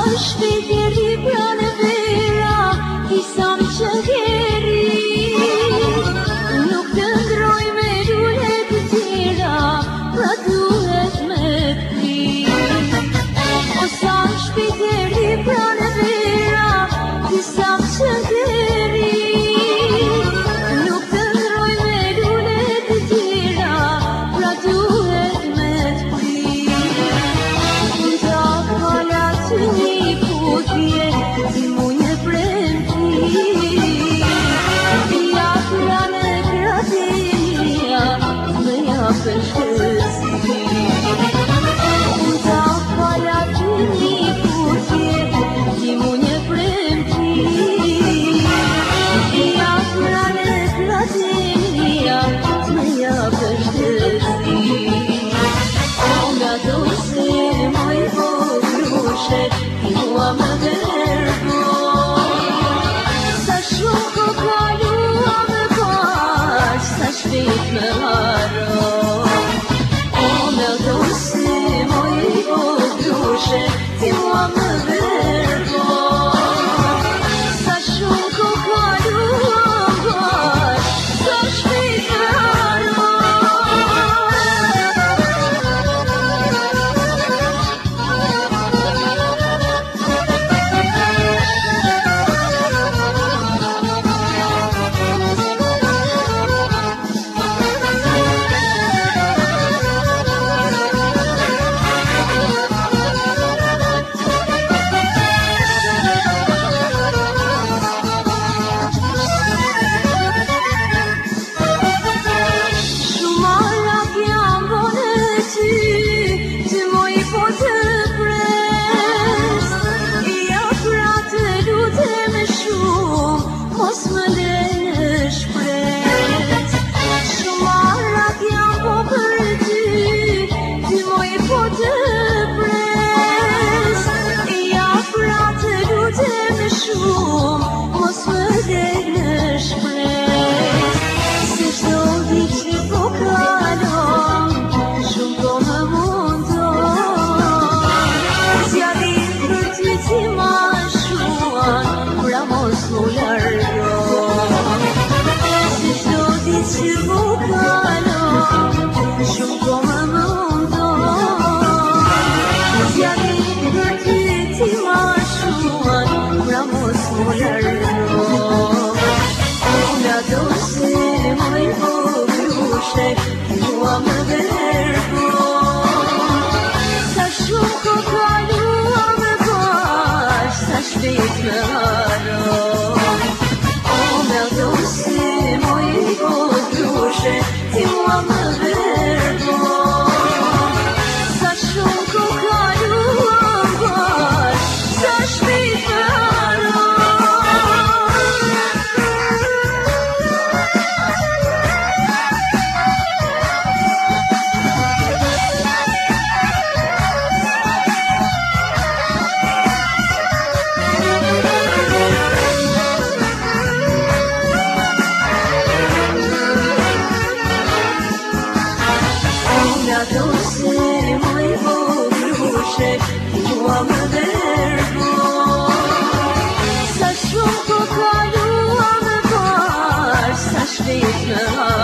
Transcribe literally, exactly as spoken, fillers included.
shpejtjeri pranë vera, disa më qëngeri. Nuk të ndroj me lule të tjera, pra duhet me të kri. O sa shpejtjeri pranë vera, disa më qëngeri. Nuk të ndroj me lule të tjera, pra duhet me të kri. Nda kala të një kutje, ti mu një premti. Ja pranë kratinja, me japën shkësi. Nda kala të një kutje, ti mu një premti. Ja pranë kratinja, me japën shkësi. Nga do se moj voglushe, ti mua më vergo. Sa shumë ko kalua më pash, sa shpejt më haro. Nga do se moj voglushe, ti mua më vergo. Sa shumë ko kalua më pash, sa shpejt më haro. Sa shumë ko kalua më pash, sa shpejt më